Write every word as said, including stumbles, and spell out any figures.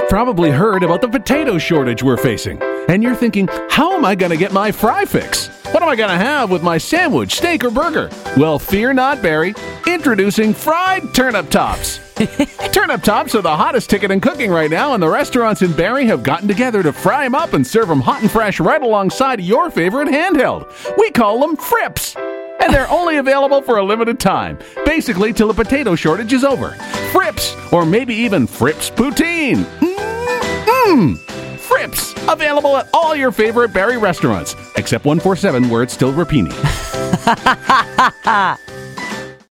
probably heard about the potato shortage we're facing. And you're thinking, how am I going to get my fry fix? What am I going to have with my sandwich, steak, or burger? Well, fear not, Barry. Introducing fried turnip tops. Turnip tops are the hottest ticket in cooking right now, and the restaurants in Barrie have gotten together to fry them up and serve them hot and fresh right alongside your favorite handheld. We call them Frips. And they're only available for a limited time, basically till the potato shortage is over. Frips, or maybe even Frips Poutine. Mmm, Frips, available at all your favorite Barrie restaurants, except one forty-seven where it's still Rapini.